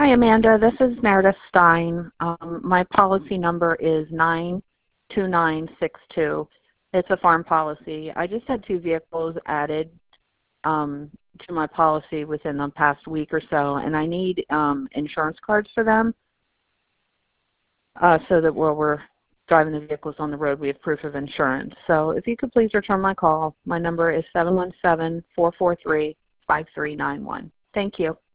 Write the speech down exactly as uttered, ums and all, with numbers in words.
Hi, Amanda. This is Meredith Stein. Um, my policy number is nine two nine six two. It's a farm policy. I just had two vehicles added um, to my policy within the past week or so, and I need um, insurance cards for them uh, so that while we're driving the vehicles on the road, we have proof of insurance. So if you could please return my call. My number is seven one seven, four four three, five three nine one. Thank you.